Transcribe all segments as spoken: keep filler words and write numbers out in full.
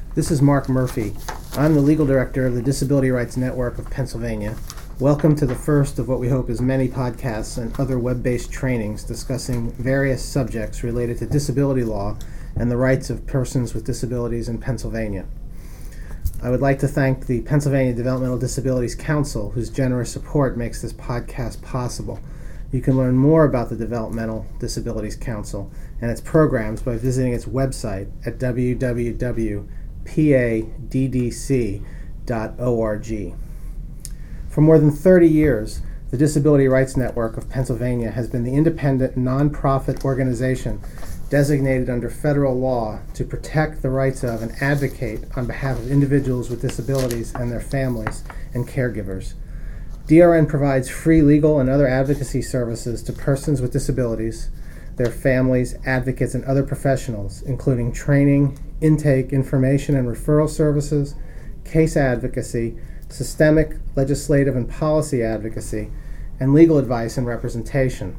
This is Mark Murphy. I'm the legal director of the Disability Rights Network of Pennsylvania. Welcome to the first of what we hope is many podcasts and other web-based trainings discussing various subjects related to disability law and the rights of persons with disabilities in Pennsylvania. I would like to thank the Pennsylvania Developmental Disabilities Council, whose generous support makes this podcast possible. You can learn more about the Developmental Disabilities Council and its programs by visiting its website at w w w dot p a d d c dot org. For more than thirty years, the Disability Rights Network of Pennsylvania has been the independent nonprofit organization designated under federal law to protect the rights of and advocate on behalf of individuals with disabilities and their families and caregivers. D R N provides free legal and other advocacy services to persons with disabilities, their families, advocates, and other professionals, including training, intake, information and referral services, case advocacy, systemic, legislative, and policy advocacy, and legal advice and representation.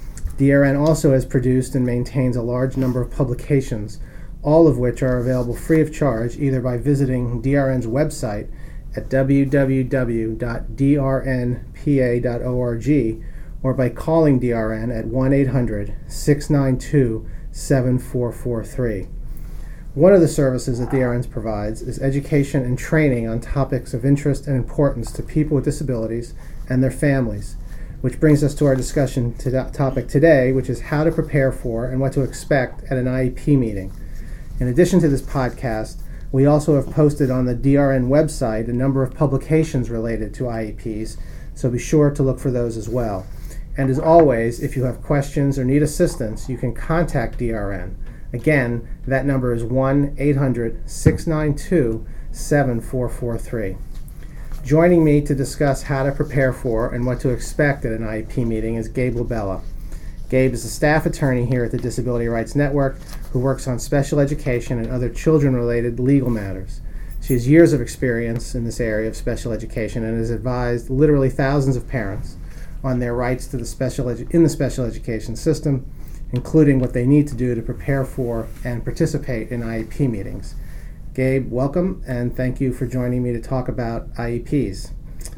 D R N also has produced and maintains a large number of publications, all of which are available free of charge either by visiting D R N's website at w w w dot d r n p a dot org or by calling D R N at one eight hundred, six nine two, seven four four three. One of the services that D R N provides is education and training on topics of interest and importance to people with disabilities and their families, which brings us to our discussion to that topic today, which is how to prepare for and what to expect at an I E P meeting. In addition to this podcast, we also have posted on the D R N website a number of publications related to I E Ps, so be sure to look for those as well. And as always, if you have questions or need assistance, you can contact D R N. Again, that number is one eight hundred, six nine two, seven four four three. Joining me to discuss how to prepare for and what to expect at an I E P meeting is Gabe Labella. Gabe is a staff attorney here at the Disability Rights Network who works on special education and other children-related legal matters. She has years of experience in this area of special education and has advised literally thousands of parents on their rights to the special edu- in the special education system, including what they need to do to prepare for and participate in I E P meetings. Gabe, welcome, and thank you for joining me to talk about I E Ps.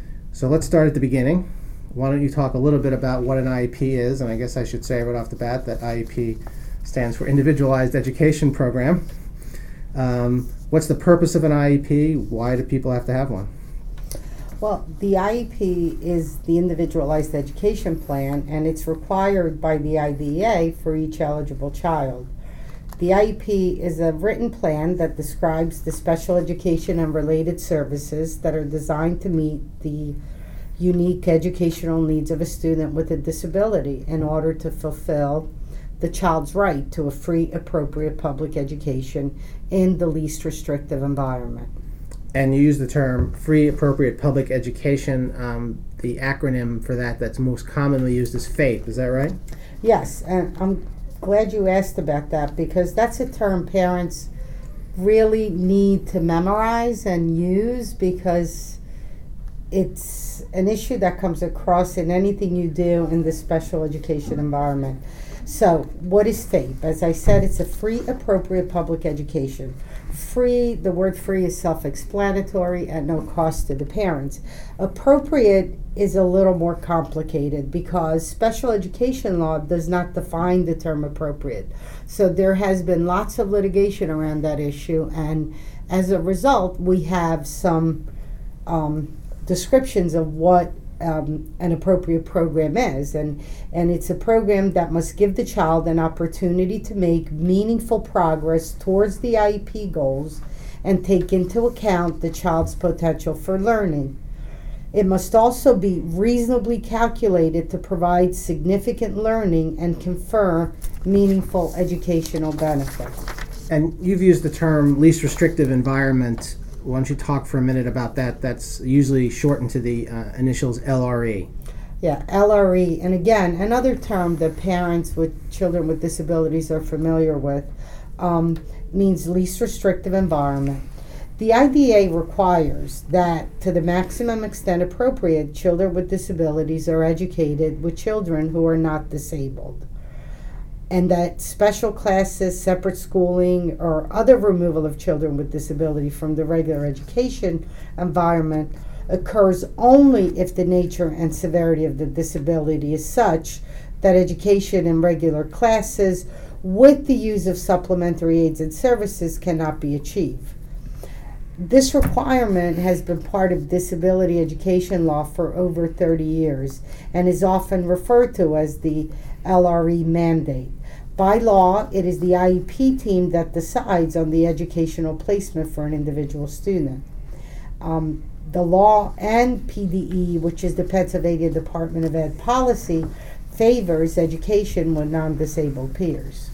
So let's start at the beginning. Why don't you talk a little bit about what an I E P is, and I guess I should say right off the bat that I E P stands for Individualized Education Program. Um, what's the purpose of an I E P? Why do people have to have one? Well, the I E P is the Individualized Education Plan, and it's required by the I D E A for each eligible child. The I E P is a written plan that describes the special education and related services that are designed to meet the unique educational needs of a student with a disability in order to fulfill the child's right to a free, appropriate public education in the least restrictive environment. And you use the term free, appropriate public education. Um, the acronym for that that's most commonly used is FAPE. Is that right? Yes, and I'm glad you asked about that because that's a term parents really need to memorize and use because it's an issue that comes across in anything you do in the special education environment. So, what is FAPE? As I said, it's a free, appropriate public education. Free, the word free is self-explanatory at no cost to the parents. Appropriate is a little more complicated because special education law does not define the term appropriate. So there has been lots of litigation around that issue, and as a result, we have some um, descriptions of what um, an appropriate program is. And, and it's a program that must give the child an opportunity to make meaningful progress towards the I E P goals and take into account the child's potential for learning. It must also be reasonably calculated to provide significant learning and confer meaningful educational benefits. And you've used the term least restrictive environment. Why don't you talk for a minute about that? That's usually shortened to the uh, initials L R E. Yeah, L R E. And again, another term that parents with children with disabilities are familiar with um, means least restrictive environment. The I D E A requires that, to the maximum extent appropriate, children with disabilities are educated with children who are not disabled. and that special classes, separate schooling, or other removal of children with disability from the regular education environment occurs only if the nature and severity of the disability is such that education in regular classes with the use of supplementary aids and services cannot be achieved. This requirement has been part of disability education law for over thirty years and is often referred to as the L R E mandate. By law, it is the I E P team that decides on the educational placement for an individual student. Um, the law and P D E, which is the Pennsylvania Department of Ed policy, favors education with non-disabled peers.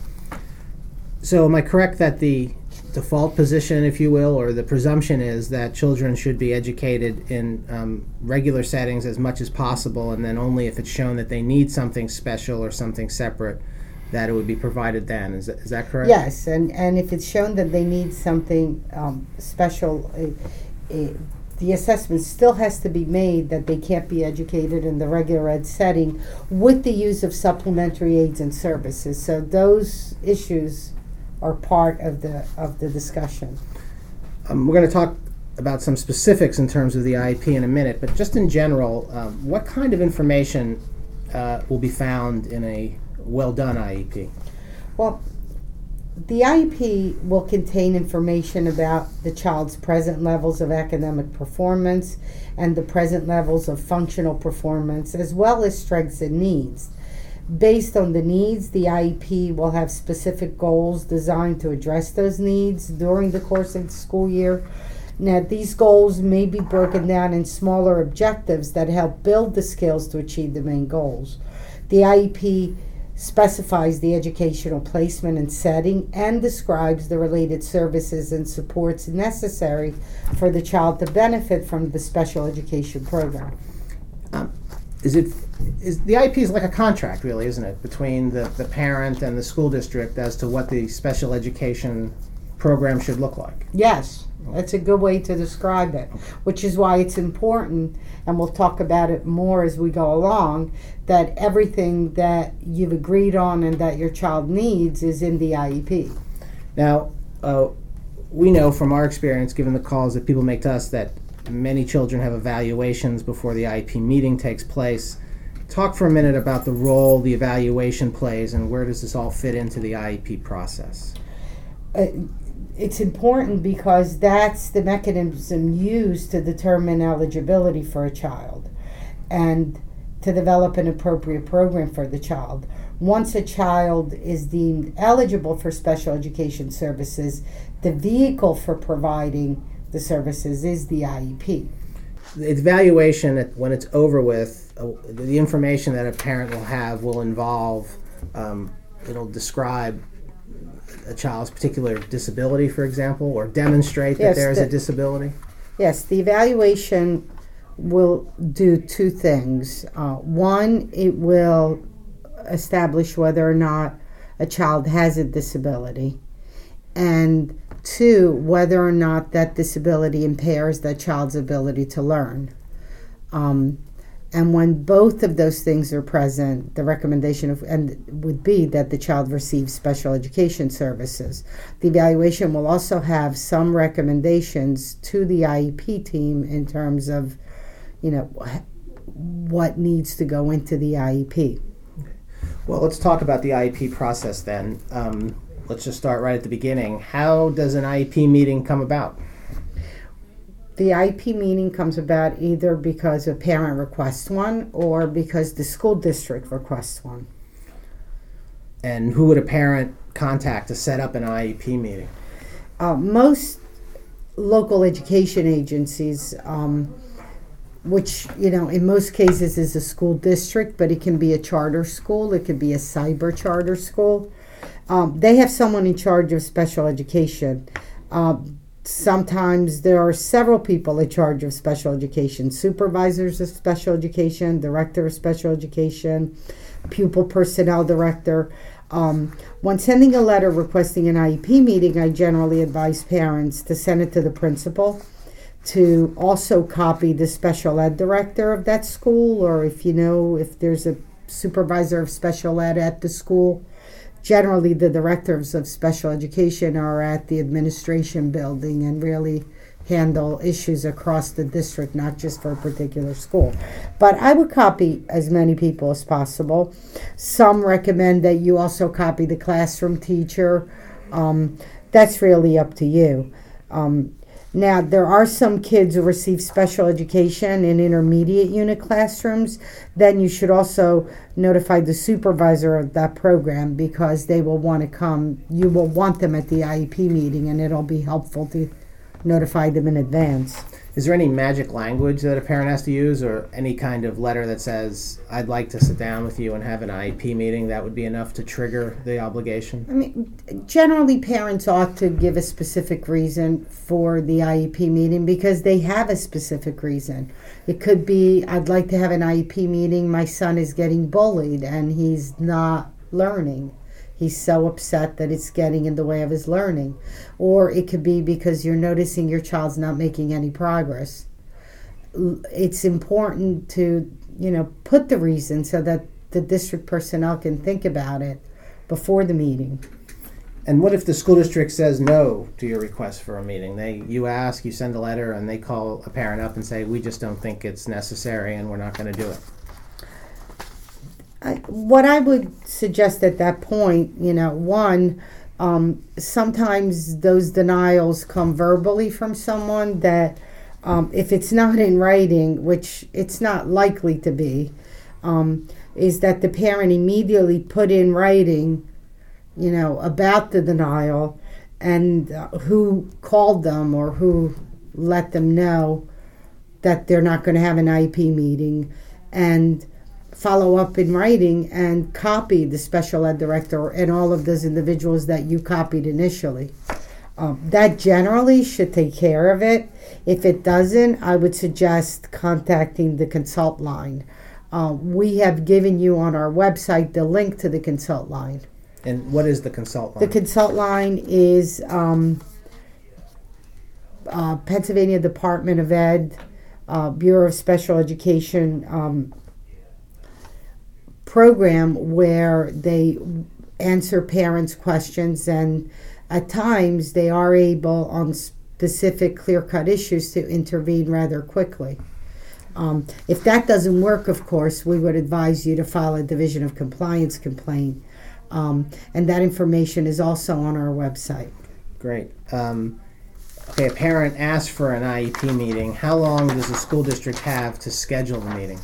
So am I correct that the default position, if you will, or the presumption is that children should be educated in um, regular settings as much as possible, and then only if it's shown that they need something special or something separate, that it would be provided then? Is that, is that correct? Yes, and, and if it's shown that they need something um, special, uh, uh, the assessment still has to be made that they can't be educated in the regular ed setting with the use of supplementary aids and services. So those issues are part of the of the discussion. Um, we're going to talk about some specifics in terms of the I E P in a minute, but just in general, um, what kind of information uh, will be found in a well-done I E P? Well, the I E P will contain information about the child's present levels of academic performance and the present levels of functional performance, as well as strengths and needs. Based on the needs, the I E P will have specific goals designed to address those needs during the course of the school year. Now, these goals may be broken down in smaller objectives that help build the skills to achieve the main goals. The I E P specifies the educational placement and setting and describes the related services and supports necessary for the child to benefit from the special education program. Um, is it is the I E P is like a contract, really, isn't it, between the, the parent and the school district as to what the special education program should look like? Yes, that's a good way to describe it, which is why it's important, and we'll talk about it more as we go along, that everything that you've agreed on and that your child needs is in the I E P. Now, uh, we know from our experience, given the calls that people make to us, that many children have evaluations before the I E P meeting takes place. Talk for a minute about the role the evaluation plays and where does this all fit into the I E P process? Uh, it's important because that's the mechanism used to determine eligibility for a child and to develop an appropriate program for the child. Once a child is deemed eligible for special education services, the vehicle for providing the services is the I E P. The evaluation, when it's over with, uh, the information that a parent will have will involve, um, it'll describe a child's particular disability, for example, or demonstrate that Yes, there is the- a disability? Yes, the evaluation will do two things. Uh, one, it will establish whether or not a child has a disability, and two, whether or not that disability impairs that child's ability to learn. Um, and when both of those things are present, the recommendation of, and would be that the child receives special education services. The evaluation will also have some recommendations to the I E P team in terms of, you know, what needs to go into the I E P. Well, let's talk about the I E P process then. Um, let's just start right at the beginning. How does an I E P meeting come about? The I E P meeting comes about either because a parent requests one or because the school district requests one. And who would a parent contact to set up an I E P meeting? Uh, most local education agencies, um, which, you know, in most cases is a school district, but it can be a charter school, it could be a cyber charter school. Um, they have someone in charge of special education. Um, sometimes there are several people in charge of special education: supervisors of special education, director of special education, pupil personnel director. Um, when sending a letter requesting an I E P meeting, I generally advise parents to send it to the principal, to also copy the special ed director of that school, or if you know if there's a supervisor of special ed at the school, generally the directors of special education are at the administration building and really handle issues across the district, not just for a particular school. But I would copy as many people as possible. Some recommend that you also copy the classroom teacher. Um, that's really up to you. Um, now, there are some kids who receive special education in intermediate unit classrooms. Then you should also notify the supervisor of that program, because they will want to come. You will want them at the I E P meeting, and it'll be helpful to notify them in advance. Is there any magic language that a parent has to use, or any kind of letter that says, I'd like to sit down with you and have an I E P meeting, that would be enough to trigger the obligation? I mean, generally parents ought to give a specific reason for the I E P meeting, because they have a specific reason. It could be, I'd like to have an I E P meeting, my son is getting bullied and he's not learning. He's so upset that it's getting in the way of his learning. Or it could be because you're noticing your child's not making any progress. It's important to, you know, put the reason so that the district personnel can think about it before the meeting. And what if the school district says no to your request for a meeting? They, you ask, you send a letter, and they call a parent up and say, we just don't think it's necessary and we're not going to do it. I, what I would suggest at that point, you know, one, um, sometimes those denials come verbally from someone that um, if it's not in writing, which it's not likely to be, um, is that the parent immediately put in writing, you know, about the denial and uh, who called them or who let them know that they're not going to have an I E P meeting, and follow up in writing and copy the special ed director and all of those individuals that you copied initially. Um, that generally should take care of it. If it doesn't, I would suggest contacting the consult line. Uh, we have given you on our website the link to the consult line. And what is the consult line? The consult line is um, uh, Pennsylvania Department of Ed, uh, Bureau of Special Education um, program where they answer parents' questions, and at times they are able on specific clear-cut issues to intervene rather quickly. Um, if that doesn't work, of course, we would advise you to file a Division of Compliance complaint, um, and that information is also on our website. Great. Um, okay, a parent asks for an I E P meeting. How long does the school district have to schedule the meeting?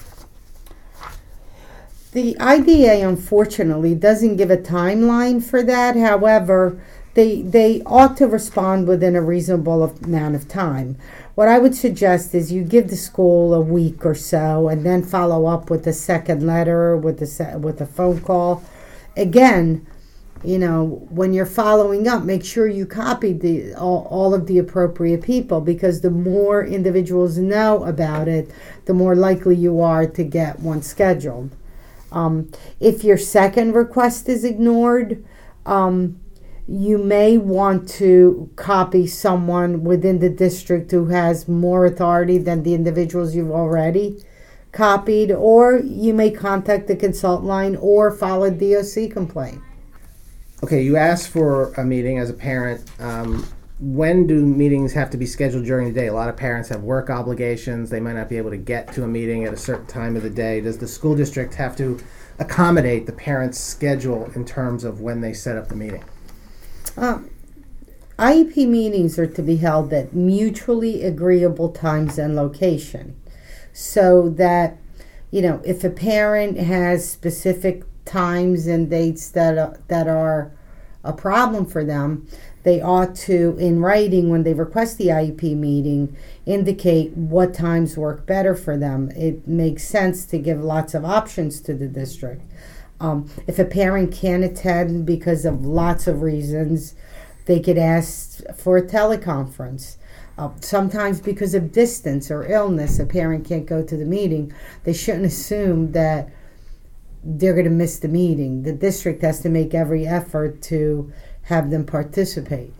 The I D A, unfortunately, doesn't give a timeline for that. However, they they ought to respond within a reasonable amount of time. What I would suggest is you give the school a week or so, and then follow up with a second letter, with a with a phone call. Again, you know, when you're following up, make sure you copy the all, all of the appropriate people, because the more individuals know about it, the more likely you are to get one scheduled. Um, if your second request is ignored, um, you may want to copy someone within the district who has more authority than the individuals you've already copied, or you may contact the consult line or file a D O C complaint. Okay, you asked for a meeting as a parent. Um, when do meetings have to be scheduled during the day? A lot of parents have work obligations. They might not be able to get to a meeting at a certain time of the day. Does the school district have to accommodate the parent's schedule in terms of when they set up the meeting? Um, I E P meetings are to be held at mutually agreeable times and location, so that, you know, if a parent has specific times and dates that are, that are a problem for them, they ought to, in writing, when they request the I E P meeting, indicate what times work better for them. It makes sense to give lots of options to the district. Um, if a parent can't attend because of lots of reasons, they could ask for a teleconference. Uh, sometimes because of distance or illness, a parent can't go to the meeting. They shouldn't assume that they're going to miss the meeting. The district has to make every effort to have them participate.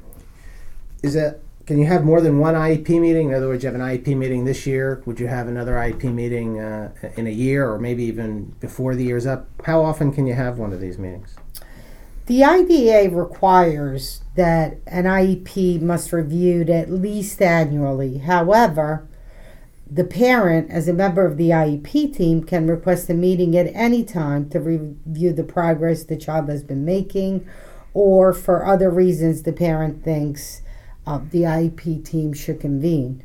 Is that, can you have more than one I E P meeting? In other words, you have an I E P meeting this year. Would you have another I E P meeting uh, in a year, or maybe even before the year's up? How often can you have one of these meetings? The I D A requires that an I E P must be reviewed at least annually. However, the parent, as a member of the I E P team, can request a meeting at any time to review the progress the child has been making, or for other reasons the parent thinks uh, the I E P team should convene.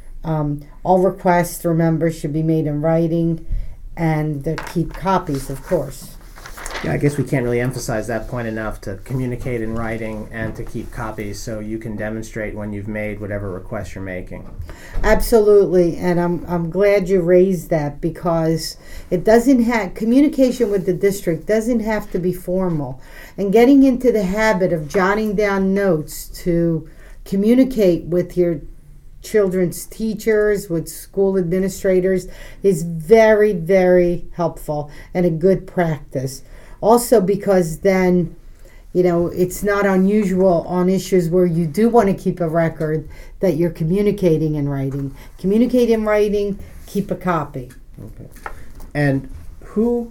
Um, all requests, remember, should be made in writing and uh, keep copies, of course. Yeah, I guess we can't really emphasize that point enough, to communicate in writing and to keep copies so you can demonstrate when you've made whatever request you're making. Absolutely, and I'm I'm glad you raised that, because it doesn't have communication with the district doesn't have to be formal, and getting into the habit of jotting down notes to communicate with your children's teachers, with school administrators, is very, very helpful and a good practice. Also, because then, you know, it's not unusual on issues where you do want to keep a record that you're communicating in writing. Communicate in writing, keep a copy. Okay. And who,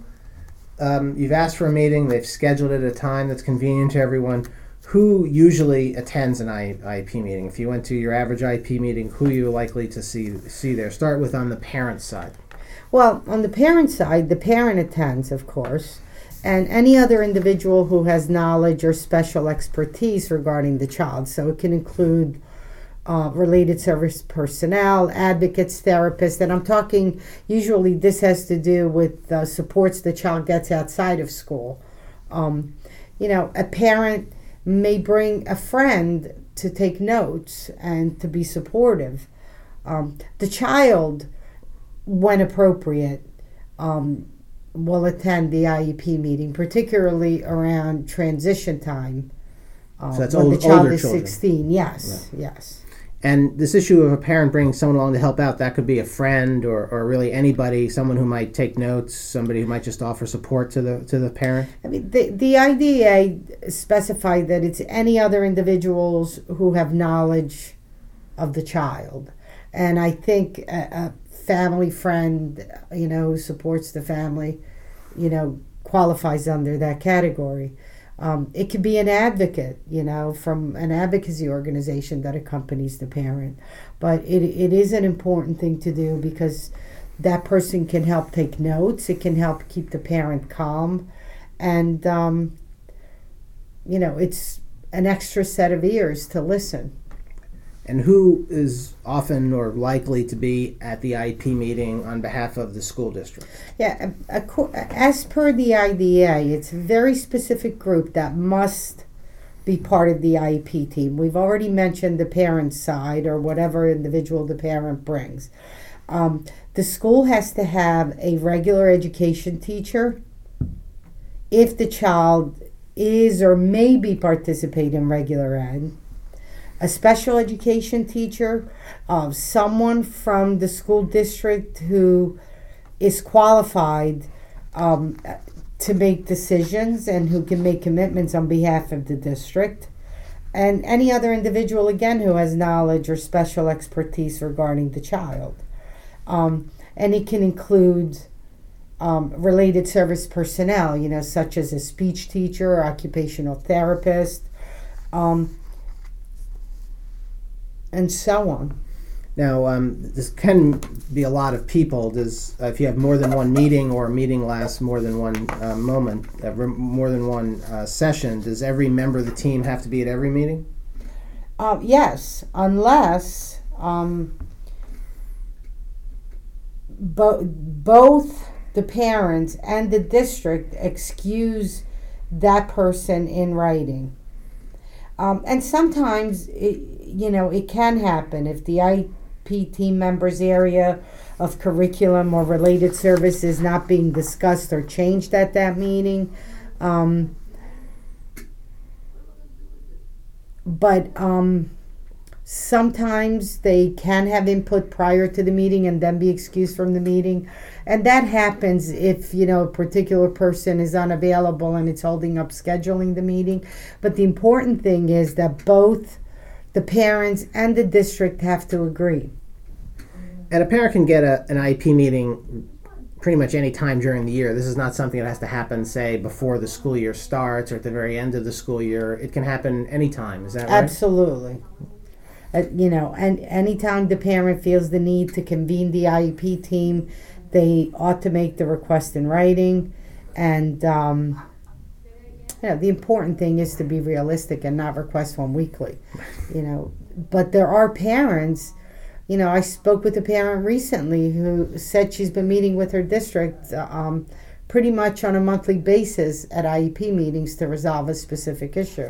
um, you've asked for a meeting, they've scheduled it at a time that's convenient to everyone. Who usually attends an I E P meeting? If you went to your average I E P meeting, who are you likely to see see there? Start with on the parent side. Well, on the parent side, the parent attends, of course, and any other individual who has knowledge or special expertise regarding the child. So it can include uh, related service personnel, advocates, therapists, and I'm talking, usually this has to do with uh, supports the child gets outside of school. Um, you know, a parent may bring a friend to take notes and to be supportive. Um, the child, when appropriate, um, will attend the I E P meeting, particularly around transition time. Um, So that's when old- the child older is children. sixteen. Yes, yes. And this issue of a parent bringing someone along to help out, that could be a friend or, or really anybody, someone who might take notes, somebody who might just offer support to the to the parent. I mean, the, the I D A specified that it's any other individuals who have knowledge of the child. And I think a, a family friend, you know, who supports the family, you know, qualifies under that category. Um, it could be an advocate, you know, from an advocacy organization that accompanies the parent. But it it is an important thing to do, because that person can help take notes. It can help keep the parent calm. And, um, you know, it's an extra set of ears to listen. And who is often or likely to be at the I E P meeting on behalf of the school district? Yeah, a- a- as per the I D A, it's a very specific group that must be part of the I E P team. We've already mentioned the parent side, or whatever individual the parent brings. Um, the school has to have a regular education teacher if the child is or may be participating in regular ed. A special education teacher, uh, someone from the school district who is qualified um, to make decisions and who can make commitments on behalf of the district, and any other individual, again, who has knowledge or special expertise regarding the child. Um, and it can include um, related service personnel, you know, such as a speech teacher or occupational therapist, um, and so on. Now, um, this can be a lot of people. Does uh, if you have more than one meeting, or a meeting lasts more than one uh, moment, uh, more than one uh, session, does every member of the team have to be at every meeting? Uh, yes, unless um, bo- both the parents and the district excuse that person in writing. Um, and sometimes, it, you know, it can happen if the I E P team member's area of curriculum or related service is not being discussed or changed at that meeting. Um, but um, sometimes they can have input prior to the meeting and then be excused from the meeting. And that happens if, you know, a particular person is unavailable and it's holding up scheduling the meeting. But the important thing is that both the parents and the district have to agree. And a parent can get a, an I E P meeting pretty much any time during the year. This is not something that has to happen, say, before the school year starts or at the very end of the school year. It can happen anytime. Is that right? Absolutely. Uh, you know, and anytime the parent feels the need to convene the I E P team, they ought to make the request in writing. And, um, you know, the important thing is to be realistic and not request one weekly, you know. But there are parents, you know, I spoke with a parent recently who said she's been meeting with her district um, pretty much on a monthly basis at I E P meetings to resolve a specific issue.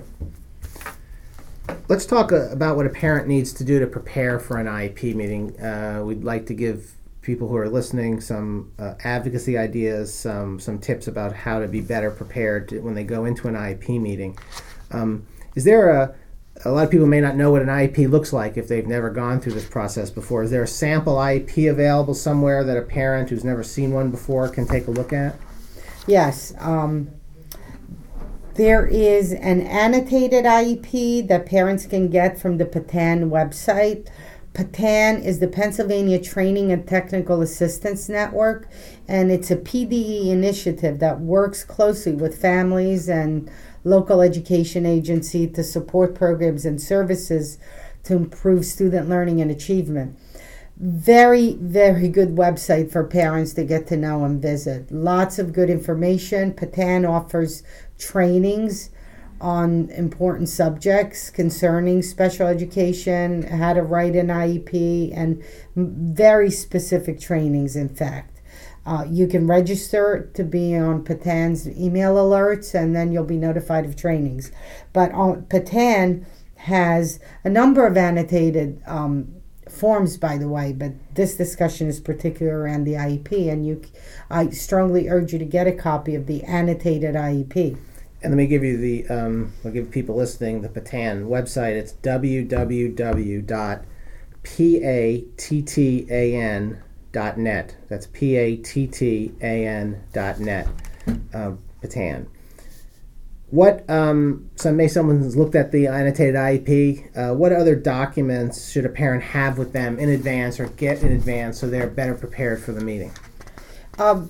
Let's talk uh, about what a parent needs to do to prepare for an I E P meeting. Uh, we'd like to give people who are listening some uh, advocacy ideas, some some tips about how to be better prepared to, when they go into an I E P meeting. Um, is there a a lot of people may not know what an I E P looks like if they've never gone through this process before. Is there a sample I E P available somewhere that a parent who's never seen one before can take a look at? Yes. Um, there is an annotated I E P that parents can get from the P T A N website. P T A N is the Pennsylvania Training and Technical Assistance Network, and it's a P D E initiative that works closely with families and local education agency to support programs and services to improve student learning and achievement. Very, very good website for parents to get to know and visit. Lots of good information. P T A N offers trainings on important subjects concerning special education, how to write an I E P, and very specific trainings, in fact. Uh, you can register to be on P T A N's email alerts, and then you'll be notified of trainings. But on, P T A N has a number of annotated um, forms, by the way, but this discussion is particular around the I E P, and you, I strongly urge you to get a copy of the annotated I E P. And let me give you the, um, I'll give people listening the P T A N website. It's w w w dot pattan dot net. That's P A T T A N dot net, uh, P T A N. What, um, so may someone's looked at the annotated I E P, uh, what other documents should a parent have with them in advance or get in advance so they're better prepared for the meeting? Um,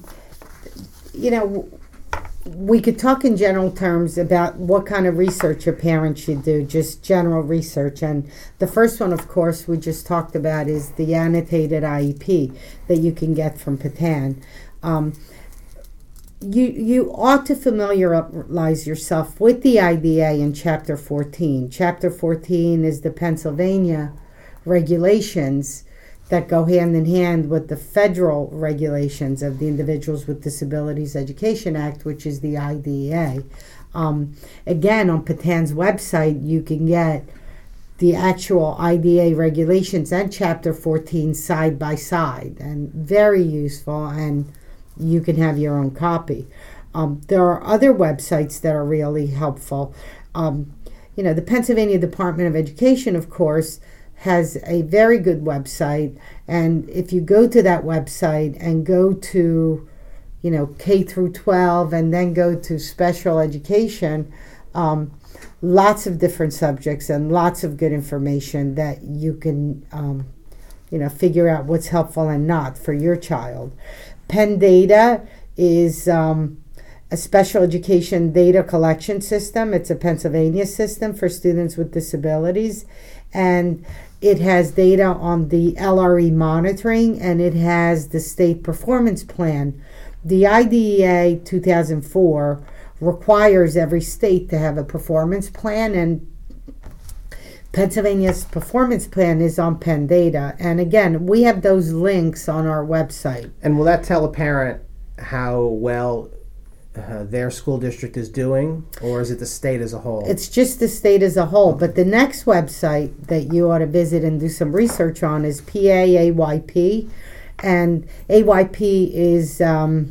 you know, we could talk in general terms about what kind of research a parent should do, just general research. And the first one, of course, we just talked about is the annotated I E P that you can get from P T A N. Um, you, you ought to familiarize yourself with the I D A in Chapter fourteen. Chapter fourteen is the Pennsylvania regulations that go hand in hand with the federal regulations of the Individuals with Disabilities Education Act, which is the I D E A. Um, again, on P T A N's website, you can get the actual I D E A regulations and Chapter fourteen side by side, and very useful, and you can have your own copy. Um, there are other websites that are really helpful. Um, you know, the Pennsylvania Department of Education, of course, has a very good website, and if you go to that website and go to, you know, K through twelve and then go to special education, um, lots of different subjects and lots of good information that you can, um, you know, figure out what's helpful and not for your child. PennData is um, a special education data collection system. It's a Pennsylvania system for students with disabilities, and it has data on the L R E monitoring, and it has the state performance plan. The I D E A two thousand four requires every state to have a performance plan, and Pennsylvania's performance plan is on PennData. And again, we have those links on our website. And will that tell a parent how well Uh, their school district is doing, or is it the state as a whole? It's just the state as a whole. But the next website that you ought to visit and do some research on is P A A Y P. And A Y P is, um,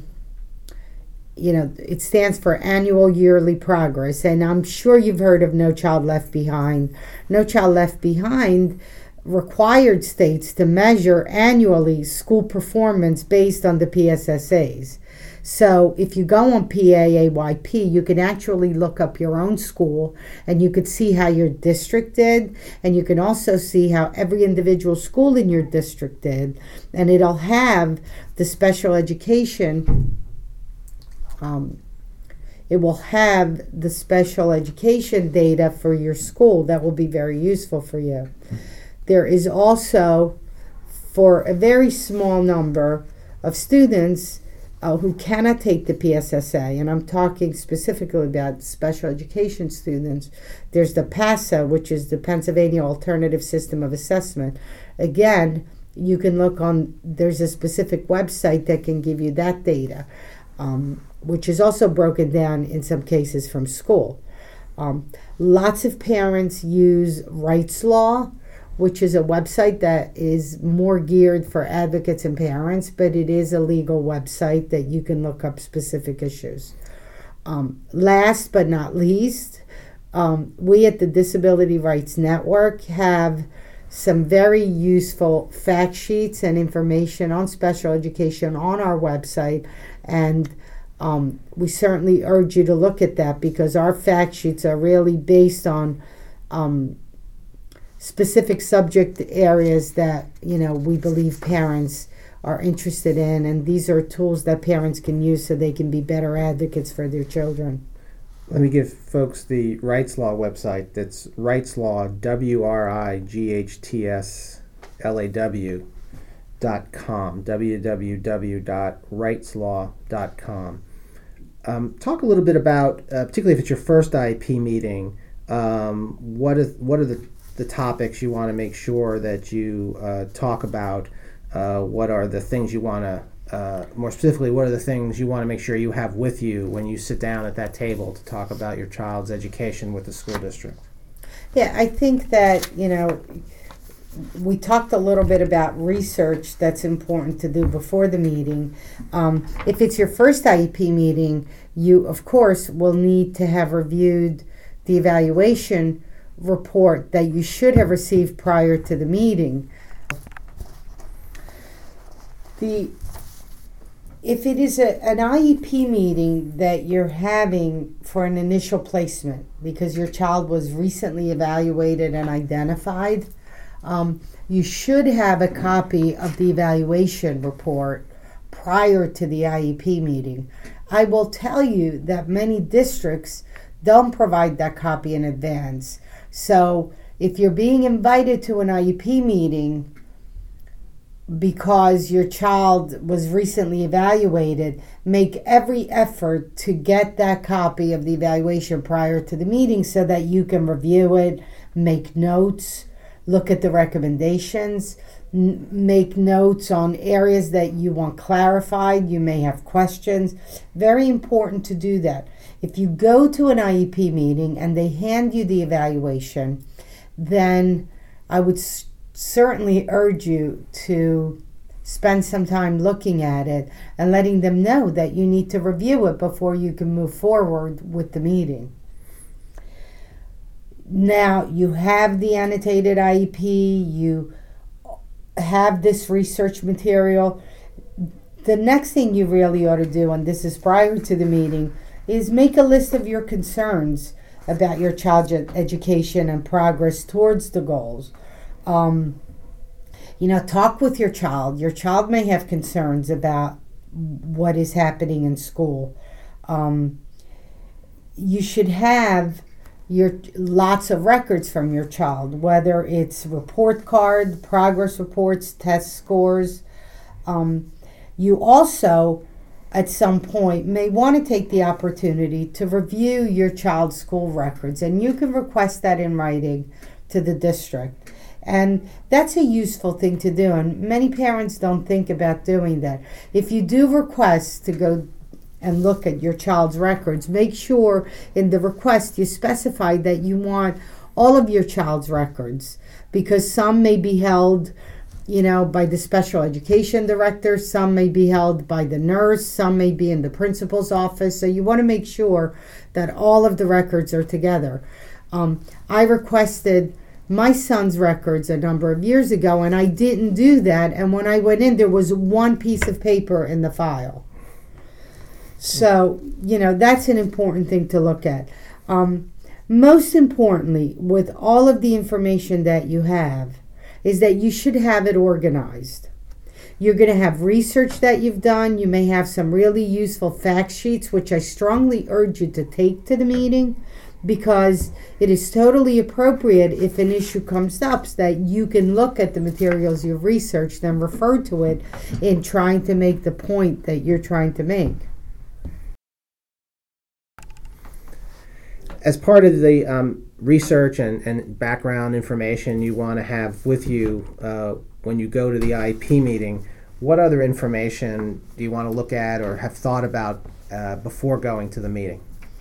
you know, it stands for Annual Yearly Progress. And I'm sure you've heard of No Child Left Behind. No Child Left Behind required states to measure annually school performance based on the P S S As. So if you go on P A A Y P, you can actually look up your own school and you could see how your district did, and you can also see how every individual school in your district did, and it'll have the special education um, it will have the special education data for your school. That will be very useful for you. There is also, for a very small number of students uh, who cannot take the P S S A, and I'm talking specifically about special education students, there's the PASA, which is the Pennsylvania Alternative System of Assessment. Again, you can look on, there's a specific website that can give you that data, um, which is also broken down in some cases from school. Um, lots of parents use Rights Law, which is a website that is more geared for advocates and parents, but it is a legal website that you can look up specific issues. Um, last but not least, um, we at the Disability Rights Network have some very useful fact sheets and information on special education on our website, and um, we certainly urge you to look at that, because our fact sheets are really based on um, specific subject areas that, you know, we believe parents are interested in, and these are tools that parents can use so they can be better advocates for their children. Let me give folks the Rights Law website. That's Rights Law, W R I G H T S L A W dot com, w w w dot rights law dot com. Um, talk a little bit about, uh, particularly if it's your first I E P meeting, um, what is what are the the topics you want to make sure that you uh, talk about? Uh, what are the things you want to, uh, more specifically, what are the things you want to make sure you have with you when you sit down at that table to talk about your child's education with the school district? Yeah, I think that, you know, we talked a little bit about research that's important to do before the meeting. Um, if it's your first I E P meeting, you, of course, will need to have reviewed the evaluation report that you should have received prior to the meeting. The if it is a, an I E P meeting that you're having for an initial placement because your child was recently evaluated and identified, um, you should have a copy of the evaluation report prior to the I E P meeting. I will tell you that many districts don't provide that copy in advance. So if you're being invited to an I E P meeting because your child was recently evaluated, make every effort to get that copy of the evaluation prior to the meeting so that you can review it, make notes, look at the recommendations, n- make notes on areas that you want clarified. You may have questions. Very important to do that. If you go to an I E P meeting and they hand you the evaluation, then I would s- certainly urge you to spend some time looking at it and letting them know that you need to review it before you can move forward with the meeting. Now, you have the annotated I E P, you have this research material. The next thing you really ought to do, and this is prior to the meeting, is make a list of your concerns about your child's education and progress towards the goals. Um, you know, talk with your child. Your child may have concerns about what is happening in school. Um, you should have your lots of records from your child, whether it's report card, progress reports, test scores. Um, you also, at some point, may want to take the opportunity to review your child's school records, and you can request that in writing to the district. And that's a useful thing to do, and many parents don't think about doing that. If you do request to go and look at your child's records, make sure in the request you specify that you want all of your child's records, because some may be held, you know, by the special education director, some may be held by the nurse, some may be in the principal's office. So you want to make sure that all of the records are together. Um, I requested my son's records a number of years ago, and I didn't do that. And when I went in, there was one piece of paper in the file. So, you know, that's an important thing to look at. Um, most importantly, with all of the information that you have, is that you should have it organized. You're going to have research that you've done. You may have some really useful fact sheets, which I strongly urge you to take to the meeting, because it is totally appropriate if an issue comes up so that you can look at the materials you've researched and refer to it in trying to make the point that you're trying to make. As part of the um, research and, and background information you want to have with you uh, when you go to the I E P meeting, what other information do you want to look at or have thought about uh, before going to the meeting?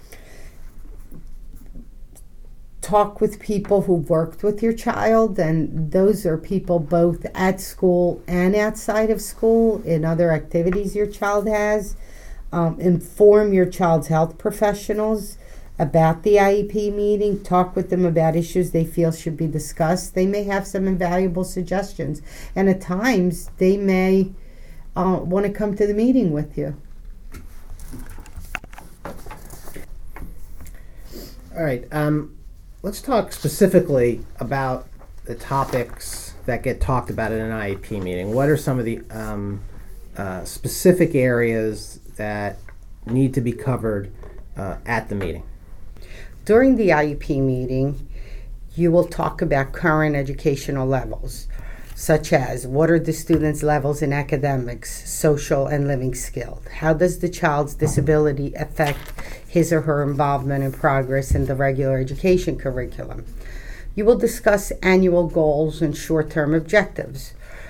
Talk with people who've worked with your child, and those are people both at school and outside of school in other activities your child has. Um, inform your child's health professionals about the I E P meeting. Talk with them about issues they feel should be discussed. They may have some invaluable suggestions, and at times they may uh, want to come to the meeting with you. All right. Um, let's talk specifically about the topics that get talked about in an I E P meeting. What are some of the um, uh, specific areas that need to be covered uh, at the meeting? During the I E P meeting, you will talk about current educational levels, such as what are the students' levels in academics, social, and living skills? How does the child's disability affect his or her involvement and progress in the regular education curriculum? You will discuss annual goals and short-term objectives.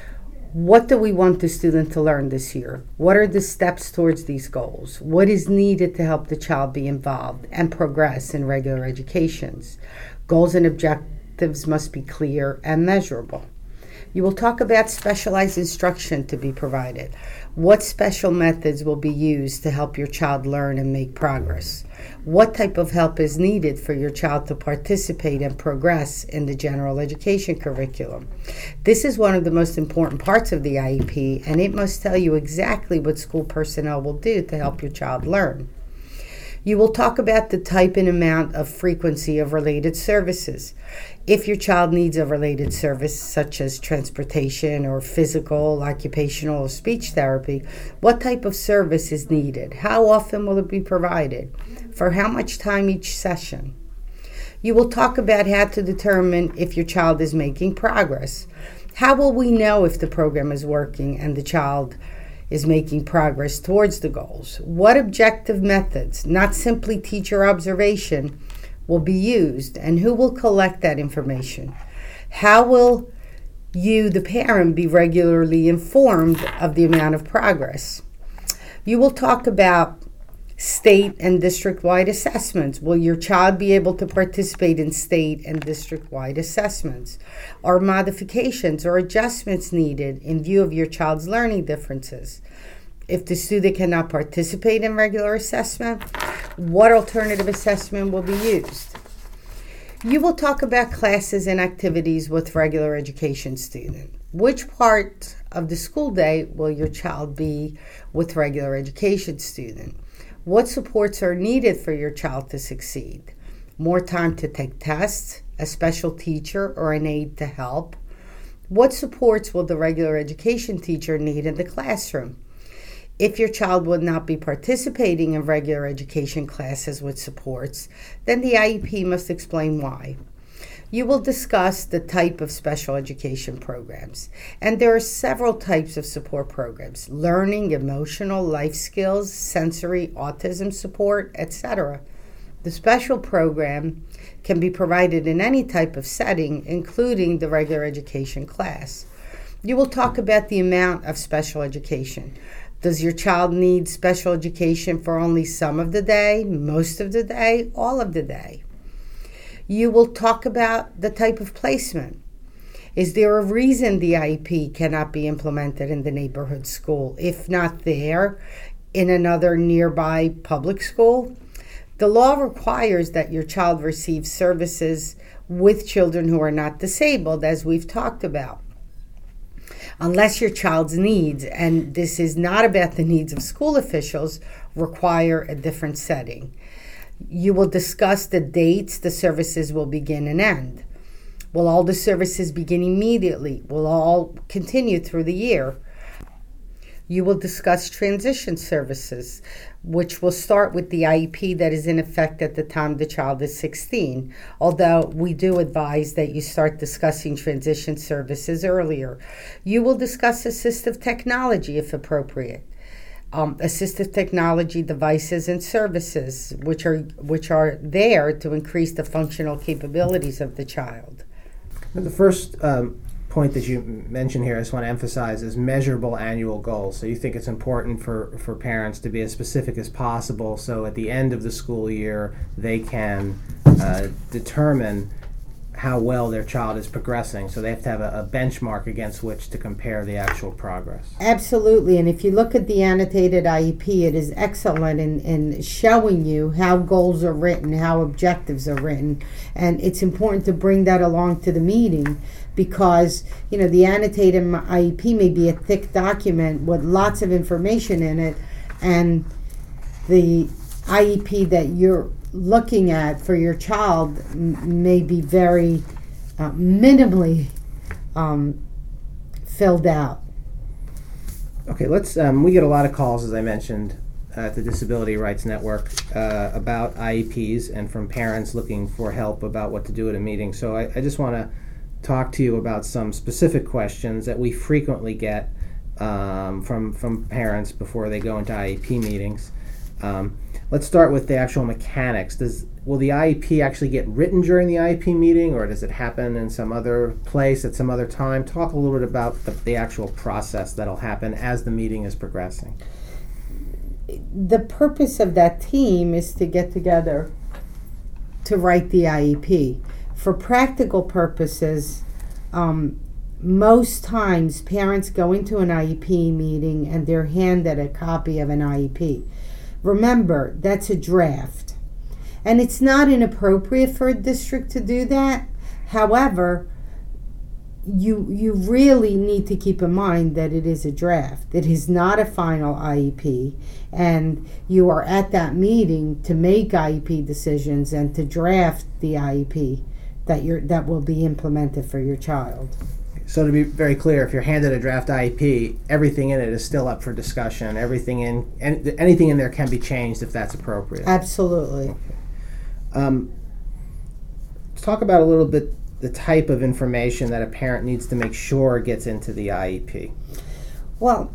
What do we want the student to learn this year? What are the steps towards these goals? What is needed to help the child be involved and progress in regular educations? Goals and objectives must be clear and measurable. You will talk about specialized instruction to be provided. What special methods will be used to help your child learn and make progress? What type of help is needed for your child to participate and progress in the general education curriculum? This is one of the most important parts of the I E P, and it must tell you exactly what school personnel will do to help your child learn. You will talk about the type and amount of frequency of related services. If your child needs a related service, such as transportation or physical, occupational, or speech therapy, what type of service is needed? How often will it be provided? For how much time each session? You will talk about how to determine if your child is making progress. How will we know if the program is working and the child is making progress towards the goals? What objective methods, not simply teacher observation, will be used, and who will collect that information? How will you, the parent, be regularly informed of the amount of progress? You will talk about state and district-wide assessments. Will your child be able to participate in state and district-wide assessments? Are modifications or adjustments needed in view of your child's learning differences? If the student cannot participate in regular assessment, what alternative assessment will be used? You will talk about classes and activities with regular education students. Which part of the school day will your child be with regular education student? What supports are needed for your child to succeed? More time to take tests, a special teacher or an aide to help? What supports will the regular education teacher need in the classroom? If your child would not be participating in regular education classes with supports, then the I E P must explain why. You will discuss the type of special education programs. And there are several types of support programs: learning, emotional, life skills, sensory, autism support, et cetera. The special program can be provided in any type of setting, including the regular education class. You will talk about the amount of special education. Does your child need special education for only some of the day, most of the day, all of the day? You will talk about the type of placement. Is there a reason the I E P cannot be implemented in the neighborhood school, if not there, in another nearby public school? The law requires that your child receive services with children who are not disabled, as we've talked about. unless your child's needs, and this is not about the needs of school officials, require a different setting. You will discuss the dates the services will begin and end. Will all the services begin immediately? Will all continue through the year? You will discuss transition services, which will start with the I E P that is in effect at the time the child is sixteen, although we do advise that you start discussing transition services earlier. You will discuss assistive technology if appropriate. Um, assistive technology devices and services, which are which are there to increase the functional capabilities of the child. The first um, point that you mentioned here, I just want to emphasize, is measurable annual goals. So you think it's important for, for parents to be as specific as possible, so at the end of the school year they can uh, determine how well their child is progressing. So they have to have a, a benchmark against which to compare the actual progress. Absolutely, and if you look at the annotated I E P, it is excellent in, in showing you how goals are written, how objectives are written, and it's important to bring that along to the meeting because, you know, the annotated I E P may be a thick document with lots of information in it, and the I E P that you're looking at for your child m- may be very uh, minimally um, filled out. Okay, let's. Um, we get a lot of calls, as I mentioned, uh, at the Disability Rights Network uh, about I E Ps and from parents looking for help about what to do at a meeting. So I, I just want to talk to you about some specific questions that we frequently get um, from from parents before they go into I E P meetings. Um, let's start with the actual mechanics. Does will the I E P actually get written during the I E P meeting, or does it happen in some other place at some other time? Talk a little bit about the, the actual process that'll happen as the meeting is progressing. The purpose of that team is to get together to write the I E P. For practical purposes, um, most times parents go into an I E P meeting and they're handed a copy of an I E P. Remember, that's a draft. And it's not inappropriate for a district to do that. However, you you really need to keep in mind that it is a draft. It is not a final I E P. And you are at that meeting to make I E P decisions and to draft the I E P that you're, that will be implemented for your child. So to be very clear, if you're handed a draft I E P, everything in it is still up for discussion. Everything in any, anything in there can be changed if that's appropriate. Absolutely. Okay. Um, let's talk about a little bit the type of information that a parent needs to make sure gets into the I E P. Well,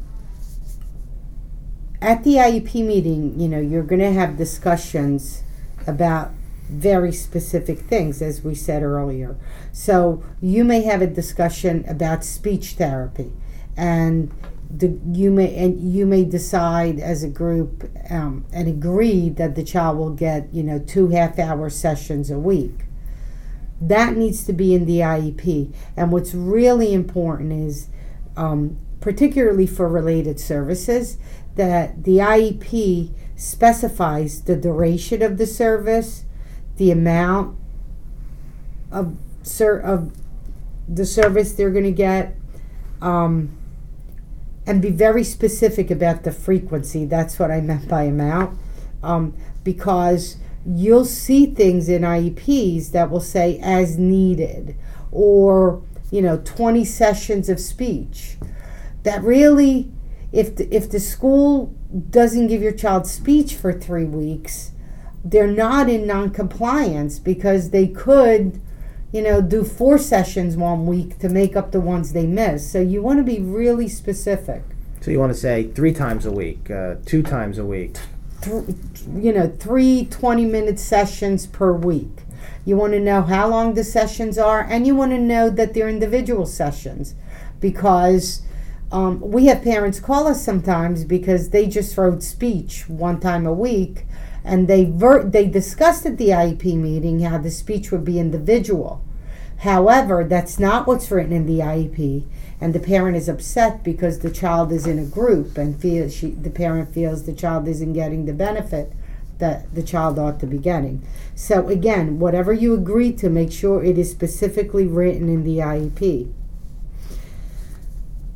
at the I E P meeting, you know, you're going to have discussions about very specific things, as we said earlier. So you may have a discussion about speech therapy, and the, you may and you may decide as a group um, and agree that the child will get, you know, two half-hour sessions a week. That needs to be in the I E P. And what's really important is, um, particularly for related services, that the I E P specifies the duration of the service, the amount of ser- of the service they're going to get, um, and be very specific about the frequency. That's what I meant by amount, um, because you'll see things in I E Ps that will say as needed, or, you know, twenty sessions of speech. That really, if the, if the school doesn't give your child speech for three weeks, they're not in non-compliance, because they could, you know, do four sessions one week to make up the ones they miss. So you want to be really specific. So you want to say three times a week, uh, two times a week. Th- you know, three twenty-minute sessions per week. You want to know how long the sessions are, and you want to know that they're individual sessions, because um, we have parents call us sometimes because they just wrote speech one time a week, and they ver- they discussed at the I E P meeting how the speech would be individual. However, that's not what's written in the I E P, and the parent is upset because the child is in a group and feels she, the parent feels the child isn't getting the benefit that the child ought to be getting. So again, whatever you agree to, make sure it is specifically written in the I E P.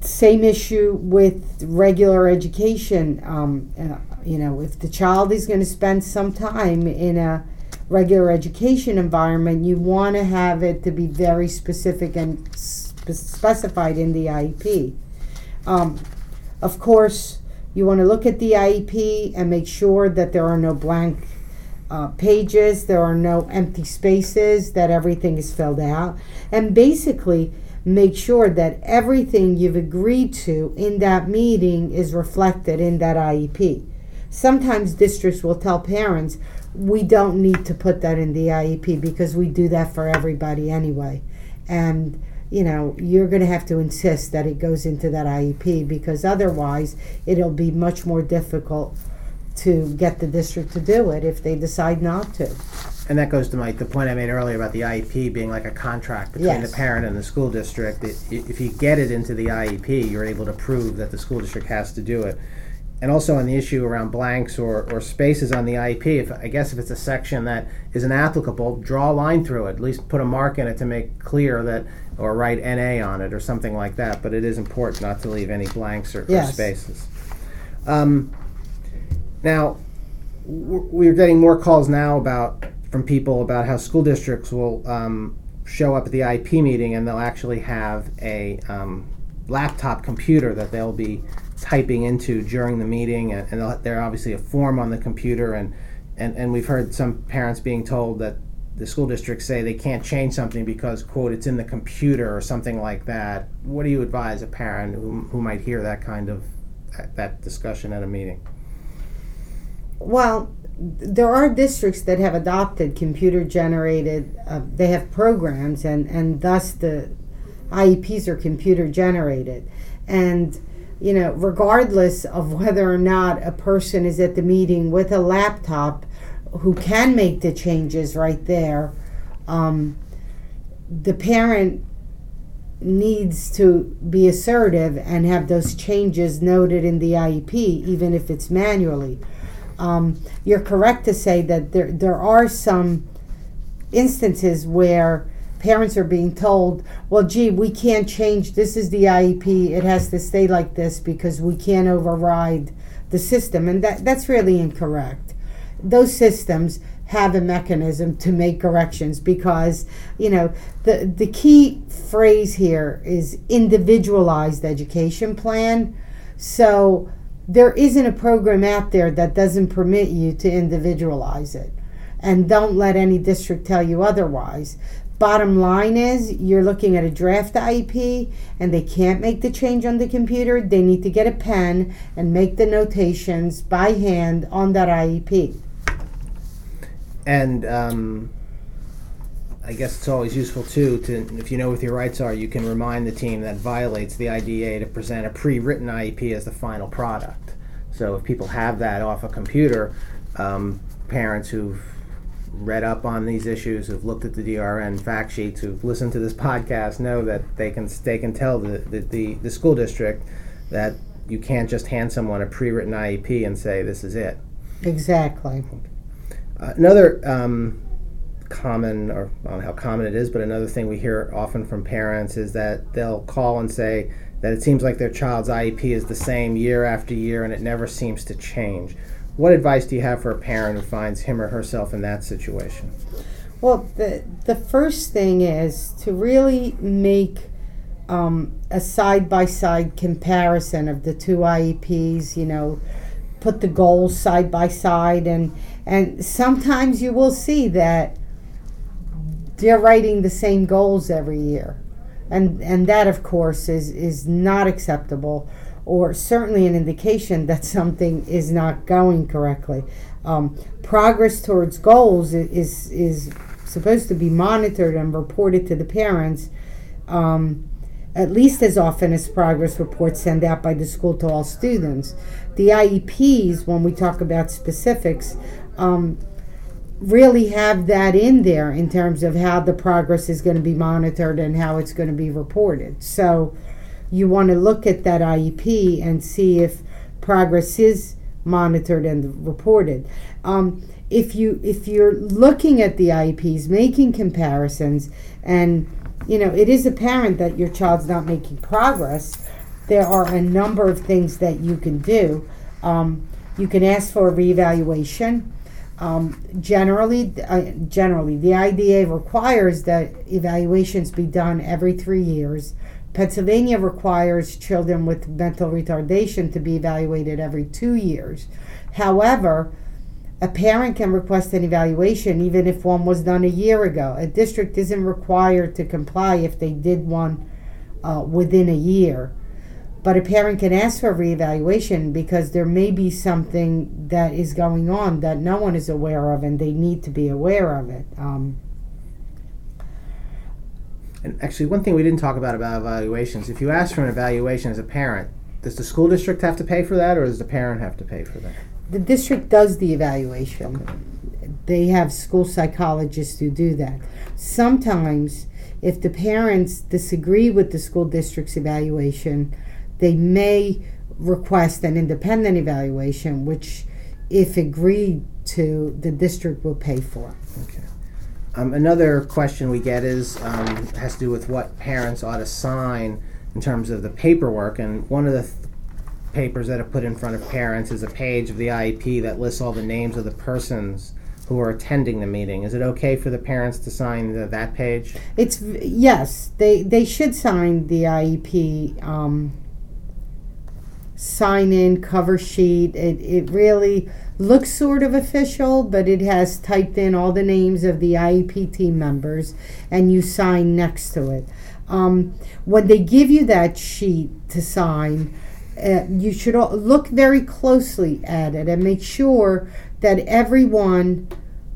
same issue with regular education. Um, uh, you know, if the child is going to spend some time in a regular education environment, you want to have it to be very specific and spe- specified in the I E P. Um, of course, you want to look at the I E P and make sure that there are no blank uh, pages, there are no empty spaces, that everything is filled out, and basically make sure that everything you've agreed to in that meeting is reflected in that I E P. Sometimes districts will tell parents, we don't need to put that in the I E P because we do that for everybody anyway. And, you know, you're going to have to insist that it goes into that I E P, because otherwise it'll be much more difficult to get the district to do it if they decide not to. And that goes to my the point I made earlier about the I E P being like a contract between Yes. the parent and the school district. It, if you get it into the I E P, you're able to prove that the school district has to do it. And also on the issue around blanks or, or spaces on the I E P, if I guess if it's a section that isn't applicable, draw a line through it. At least put a mark in it to make clear that, or write N A on it or something like that. But it is important not to leave any blanks or, Yes. or spaces. Um, now, w- we're getting more calls now about from people about how school districts will um, show up at the I E P meeting and they'll actually have a um, laptop computer that they'll be typing into during the meeting, and, and they'll- there's obviously a form on the computer, and, and, and we've heard some parents being told that the school districts say they can't change something because, quote, it's in the computer or something like that. What do you advise a parent who, who might hear that kind of that, that discussion at a meeting? Well, there are districts that have adopted computer-generated, uh, they have programs, and, and thus the I E Ps are computer-generated. And, you know, regardless of whether or not a person is at the meeting with a laptop who can make the changes right there, um, the parent needs to be assertive and have those changes noted in the I E P, even if it's manually. Um, you're correct to say that there there are some instances where parents are being told, well, gee, we can't change, this is the I E P, it has to stay like this because we can't override the system. And that that's really incorrect. Those systems have a mechanism to make corrections, because, you know, the, the key phrase here is individualized education plan. So there isn't a program out there that doesn't permit you to individualize it. And don't let any district tell you otherwise. Bottom line is, you're looking at a draft I E P and they can't make the change on the computer. They need to get a pen and make the notations by hand on that I E P. And um, I guess it's always useful too to, if you know what your rights are, you can remind the team that violates the I D A to present a pre-written I E P as the final product. So if people have that off a computer, um, parents who've read up on these issues, who've looked at the D R N fact sheets, who've listened to this podcast, know that they can they can tell the the, the, the school district that you can't just hand someone a pre-written I E P and say this is it. Exactly. Uh, another um, common, or I don't know how common it is, but another thing we hear often from parents is that they'll call and say that it seems like their child's I E P is the same year after year and it never seems to change. What advice do you have for a parent who finds him or herself in that situation? Well, the the first thing is to really make um, a side-by-side comparison of the two I E Ps, you know, put the goals side by side, and and sometimes you will see that they're writing the same goals every year. And and that, of course, is, is not acceptable, or certainly an indication that something is not going correctly. Um, progress towards goals is is supposed to be monitored and reported to the parents um, at least as often as progress reports sent out by the school to all students. The I E Ps, when we talk about specifics, um, really have that in there in terms of how the progress is going to be monitored and how it's going to be reported. So you want to look at that I E P and see if progress is monitored and reported. Um, if you if you're looking at the I E Ps, making comparisons, and you know it is apparent that your child's not making progress, there are a number of things that you can do. Um, you can ask for a reevaluation. Um, generally, uh, generally, the I D A requires that evaluations be done every three years. Pennsylvania requires children with mental retardation to be evaluated every two years. However, a parent can request an evaluation even if one was done a year ago. A district isn't required to comply if they did one uh, within a year. But a parent can ask for a reevaluation because there may be something that is going on that no one is aware of, and they need to be aware of it. Um, And actually, one thing we didn't talk about about evaluations, if you ask for an evaluation as a parent, does the school district have to pay for that, or does the parent have to pay for that? the district does the evaluation. Okay. They have school psychologists who do that. Sometimes, if the parents disagree with the school district's evaluation, they may request an independent evaluation, which, if agreed to, the district will pay for. Okay. Um, another question we get is um, has to do with what parents ought to sign in terms of the paperwork. And one of the th- papers that are put in front of parents is a page of the I E P that lists all the names of the persons who are attending the meeting. Is it okay for the parents to sign the, that page? It's yes, they they should sign the I E P. Um, sign in cover sheet. It it really looks sort of official, but it has typed in all the names of the I E P team members, and you sign next to it. Um, when they give you that sheet to sign, uh, you should all look very closely at it and make sure that everyone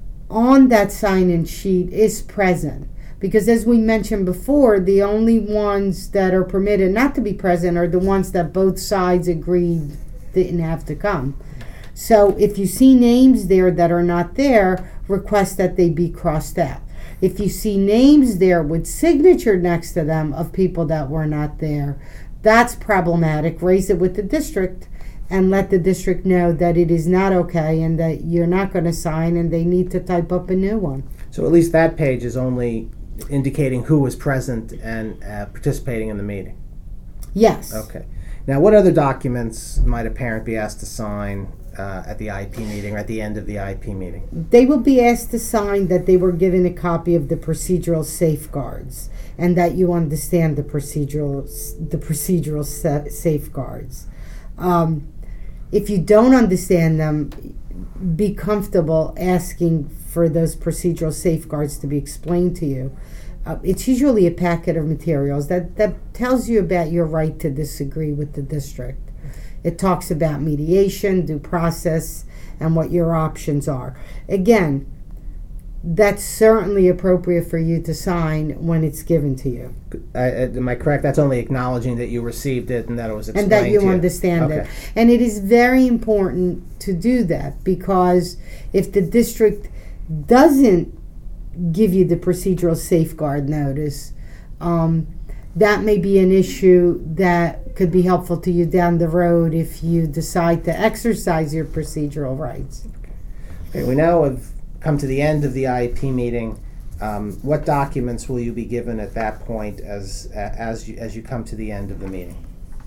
on that sign-in sheet is present. Because as we mentioned before, the only ones that are permitted not to be present are the ones that both sides agreed didn't have to come. So if you see names there that are not there, request that they be crossed out. If you see names there with signature next to them of people that were not there, that's problematic. Raise it with the district and let the district know that it is not okay and that you're not going to sign and they need to type up a new one. So at least that page is only indicating who was present and uh, participating in the meeting. Yes. Okay. Now, what other documents might a parent be asked to sign uh, at the I E P meeting or at the end of the I E P meeting? They will be asked to sign that they were given a copy of the procedural safeguards and that you understand the procedural the procedural sa- safeguards. Um, if you don't understand them, be comfortable asking for those procedural safeguards to be explained to you. Uh, it's usually a packet of materials that, that tells you about your right to disagree with the district. It talks about mediation, due process, and what your options are. Again, that's certainly appropriate for you to sign when it's given to you. Uh, am I correct? That's only acknowledging that you received it and that it was explained and that you to you. understand Okay. it. And it is very important to do that, because if the district doesn't give you the procedural safeguard notice, um, that may be an issue that could be helpful to you down the road if you decide to exercise your procedural rights. Okay, we now have come to the end of the I E P meeting. Um, what documents will you be given at that point as uh, as you, as you come to the end of the meeting?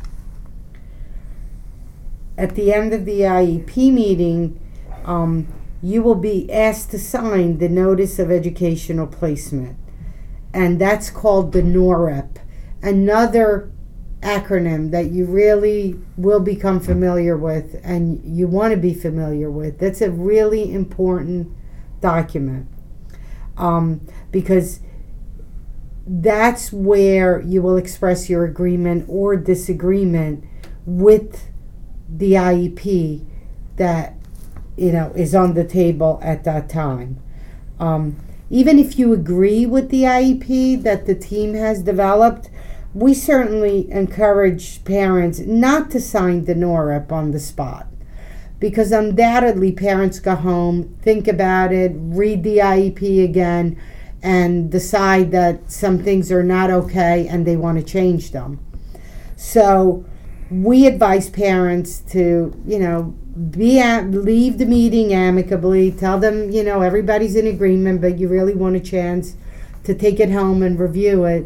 At the end of the I E P meeting, um, you will be asked to sign the Notice of Educational Placement, and that's called the N O R E P, another acronym that you really will become familiar with and you want to be familiar with. That's a really important document, um, because that's where you will express your agreement or disagreement with the I E P that you know is on the table at that time. Um, even if you agree with the I E P that the team has developed, we certainly encourage parents not to sign the N O R E P on the spot, because undoubtedly parents go home, think about it, read the I E P again, and decide that some things are not okay and they want to change them. So we advise parents to, you know, be at, leave the meeting amicably, tell them, you know, everybody's in agreement, but you really want a chance to take it home and review it,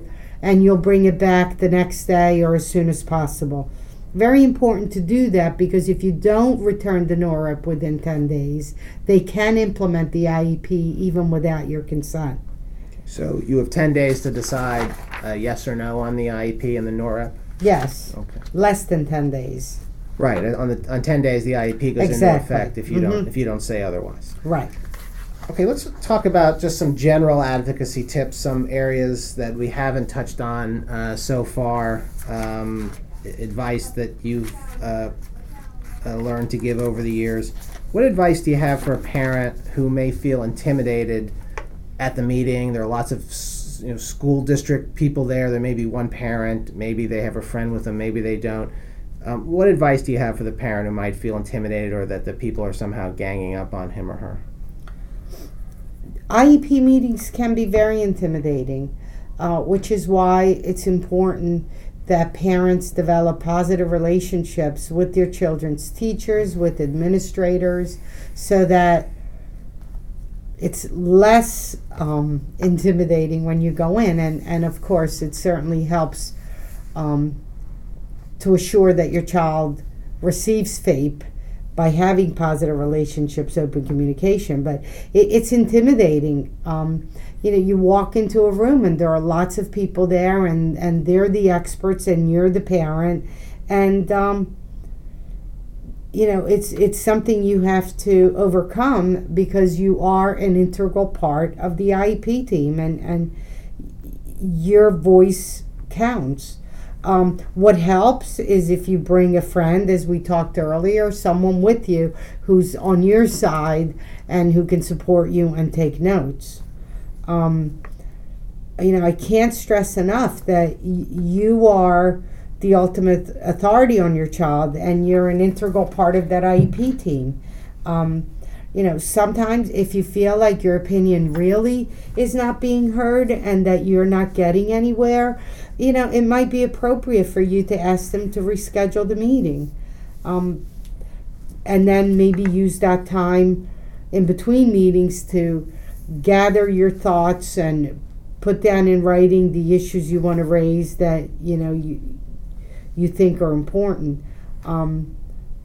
and you'll bring it back the next day or as soon as possible. Very important to do that, because if you don't return the NOREP within ten days, they can implement the I E P even without your consent. So you have ten days to decide uh, yes or no on the I E P and the NOREP? Yes. Okay. Less than ten days. Right. On the on ten days, the I E P goes Exactly. into effect if you Mhm. don't if you don't say otherwise. Right. Okay, let's talk about just some general advocacy tips, some areas that we haven't touched on uh, so far, um, advice that you've uh, uh, learned to give over the years. What advice do you have for a parent who may feel intimidated at the meeting? There are lots of s- you know, school district people there. There may be one parent. Maybe they have a friend with them. Maybe they don't. Um, what advice do you have for the parent who might feel intimidated or that the people are somehow ganging up on him or her? I E P meetings can be very intimidating, uh, which is why it's important that parents develop positive relationships with their children's teachers, with administrators, so that it's less um, intimidating when you go in. And, and of course, it certainly helps um, to assure that your child receives FAPE by having positive relationships, open communication. But it, it's intimidating. Um, you know, you walk into a room and there are lots of people there, and, and they're the experts and you're the parent. And, um, you know, it's it's something you have to overcome, because you are an integral part of the I E P team, and, and your voice counts. Um, what helps is if you bring a friend, as we talked earlier, someone with you who's on your side and who can support you and take notes. Um, you know, I can't stress enough that y- you are the ultimate authority on your child, and you're an integral part of that I E P team. Um, you know, sometimes if you feel like your opinion really is not being heard and that you're not getting anywhere, you know, it might be appropriate for you to ask them to reschedule the meeting. Um, and then maybe use that time in between meetings to gather your thoughts and put down in writing the issues you want to raise that, you know, you you think are important. Um,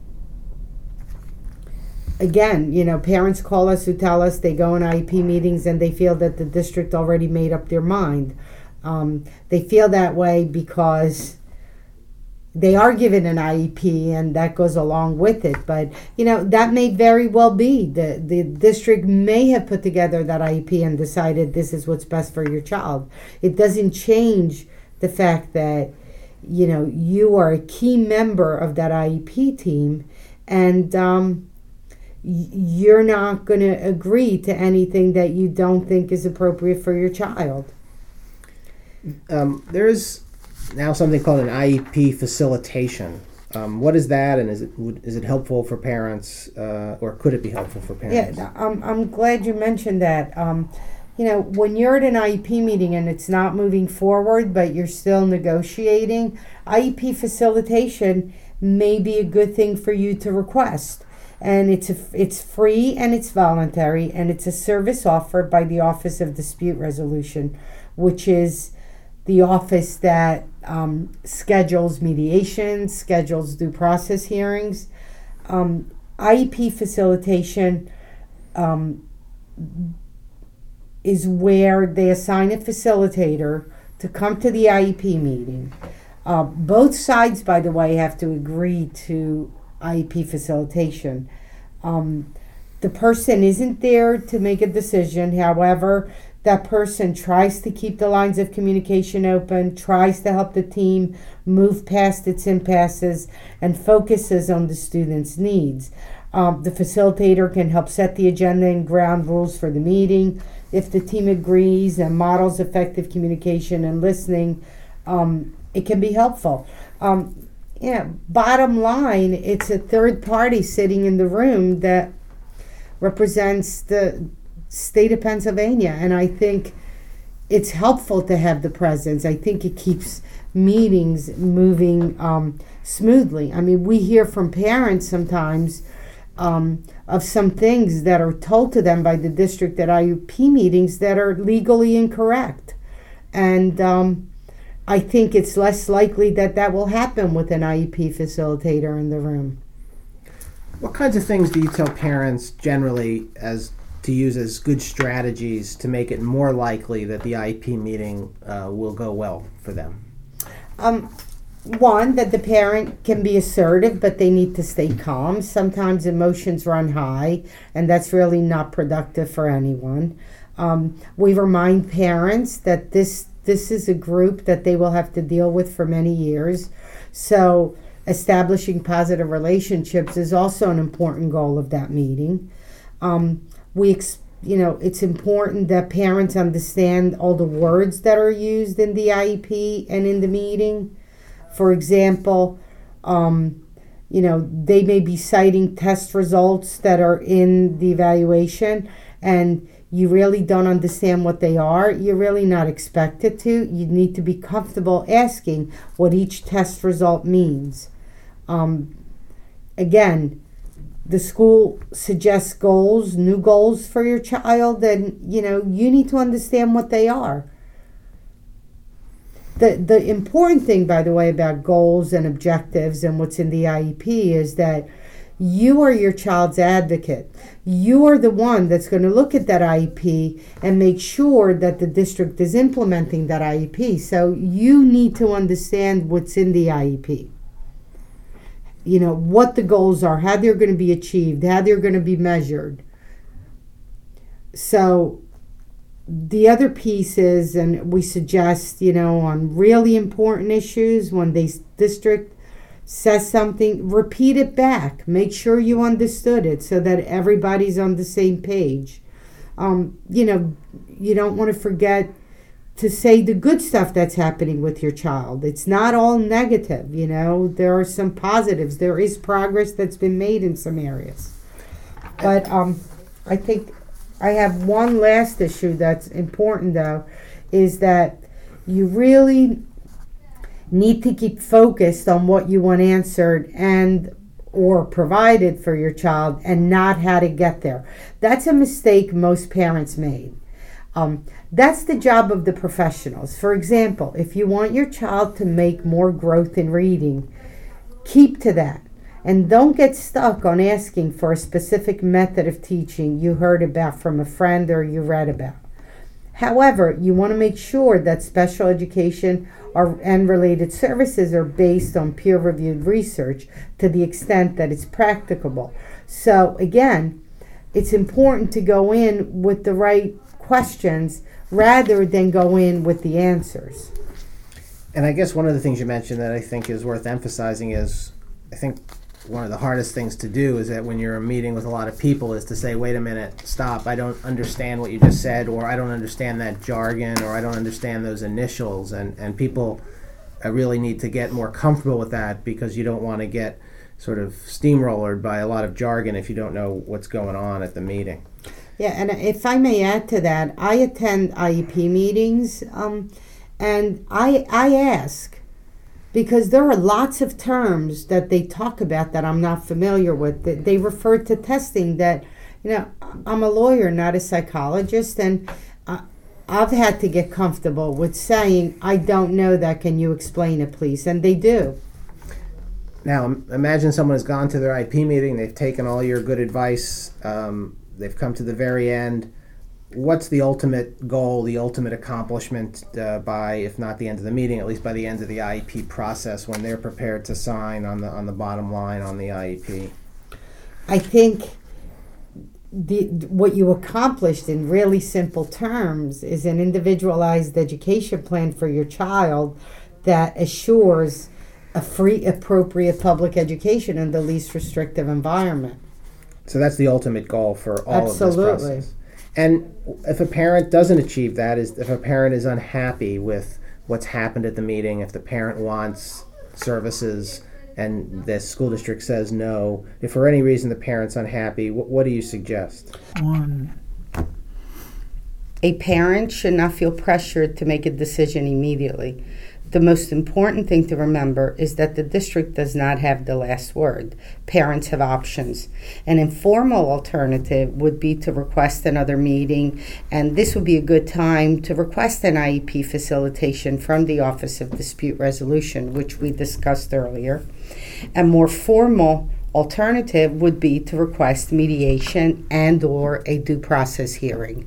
again, you know, parents call us who tell us they go in I E P meetings and they feel that the district already made up their mind. Um, they feel that way because they are given an I E P and that goes along with it. But, you know, that may very well be. The, the district may have put together that I E P and decided this is what's best for your child. It doesn't change the fact that, you know, you are a key member of that I E P team, and um, you're not going to agree to anything that you don't think is appropriate for your child. Um, there is now something called an I E P facilitation. Um, what is that, and is it would, is it helpful for parents, uh, or could it be helpful for parents? Yeah, I'm I'm glad you mentioned that. Um, you know, when you're at an I E P meeting and it's not moving forward, but you're still negotiating, I E P facilitation may be a good thing for you to request. And it's a, it's free and it's voluntary, and it's a service offered by the Office of Dispute Resolution, which is the office that um, schedules mediations, schedules due process hearings. Um, I E P facilitation um, is where they assign a facilitator to come to the I E P meeting. Uh, both sides, by the way, have to agree to I E P facilitation. Um, the person isn't there to make a decision. However, that person tries to keep the lines of communication open, tries to help the team move past its impasses, and focuses on the student's needs. Um, the facilitator can help set the agenda and ground rules for the meeting. If the team agrees and models effective communication and listening, um, it can be helpful. Um, yeah, bottom line, it's a third party sitting in the room that represents the state of Pennsylvania, and I think it's helpful to have the presence. I think it keeps meetings moving um, smoothly. I mean, we hear from parents sometimes um, of some things that are told to them by the district at I E P meetings that are legally incorrect, and um, I think it's less likely that that will happen with an I E P facilitator in the room. What kinds of things do you tell parents generally as to use as good strategies to make it more likely that the I E P meeting uh, will go well for them? Um, one, that the parent can be assertive, but they need to stay calm. Sometimes emotions run high, and that's really not productive for anyone. Um, we remind parents that this this is a group that they will have to deal with for many years. So establishing positive relationships is also an important goal of that meeting. Um, we, ex- you know, it's important that parents understand all the words that are used in the I E P and in the meeting. For example, um, you know, they may be citing test results that are in the evaluation, and you really don't understand what they are. You're really not expected to. You need to be comfortable asking what each test result means. Um, again, the school suggests goals, new goals for your child, and you know, you need to understand what they are. The the important thing, by the way, about goals and objectives and what's in the I E P is that you are your child's advocate. You are the one that's going to look at that I E P and make sure that the district is implementing that I E P. So you need to understand what's in the I E P. You know, what the goals are, how they're going to be achieved, how they're going to be measured. So the other piece is, and we suggest, you know, on really important issues, when the district says something, repeat it back. Make sure you understood it so that everybody's on the same page. Um, you know, you don't want to forget to say the good stuff that's happening with your child. It's not all negative, you know. There are some positives. There is progress that's been made in some areas. But um, I think I have one last issue that's important, though, is that you really need to keep focused on what you want answered and or provided for your child and not how to get there. That's a mistake most parents made. Um, that's the job of the professionals. For example, if you want your child to make more growth in reading, keep to that. And don't get stuck on asking for a specific method of teaching you heard about from a friend or you read about. However, you want to make sure that special education are, and related services are based on peer-reviewed research to the extent that it's practicable. So again, it's important to go in with the right questions rather than go in with the answers. And I guess one of the things you mentioned that I think is worth emphasizing is, I think one of the hardest things to do is that when you're meeting with a lot of people is to say, wait a minute, stop, I don't understand what you just said, or I don't understand that jargon, or I don't understand those initials. And, and people uh, really need to get more comfortable with that, because you don't want to get sort of steamrollered by a lot of jargon if you don't know what's going on at the meeting. Yeah, and if I may add to that, I attend I E P meetings, um, and I I ask, because there are lots of terms that they talk about that I'm not familiar with. That they refer to testing that, you know, I'm a lawyer, not a psychologist, and uh, I've had to get comfortable with saying, I don't know that, can you explain it, please? And they do. Now, imagine someone has gone to their I E P meeting, they've taken all your good advice, um, they've come to the very end. What's the ultimate goal, the ultimate accomplishment uh, by, if not the end of the meeting, at least by the end of the I E P process, when they're prepared to sign on the on the bottom line on the I E P? I think the what you accomplished in really simple terms is an individualized education plan for your child that assures a free, appropriate public education in the least restrictive environment. So that's the ultimate goal for all Absolutely. of this process. And if a parent doesn't achieve that, is if a parent is unhappy with what's happened at the meeting, if the parent wants services and the school district says no, if for any reason the parent's unhappy, what, what do you suggest? One. A parent should not feel pressured to make a decision immediately. The most important thing to remember is that the district does not have the last word. Parents have options. An informal alternative would be to request another meeting, and this would be a good time to request an I E P facilitation from the Office of Dispute Resolution, which we discussed earlier. A more formal alternative would be to request mediation and or a due process hearing.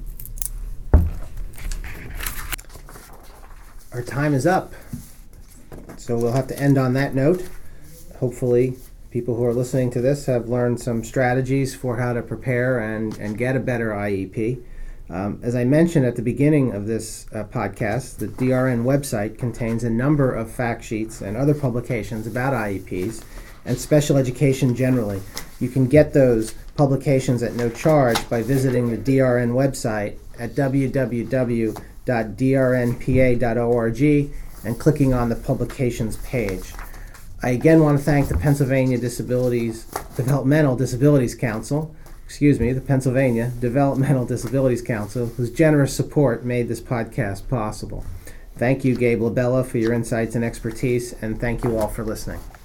Our time is up, so we'll have to end on that note. Hopefully, people who are listening to this have learned some strategies for how to prepare and, and get a better I E P. Um, as I mentioned at the beginning of this uh, podcast, the D R N website contains a number of fact sheets and other publications about I E Ps and special education generally. You can get those publications at no charge by visiting the D R N website at w w w dot d r n p a dot org and clicking on the publications page. I again want to thank the Pennsylvania Disabilities Developmental Disabilities Council, excuse me, the Pennsylvania Developmental Disabilities Council, whose generous support made this podcast possible. Thank you, Gabe Labella, for your insights and expertise, and thank you all for listening.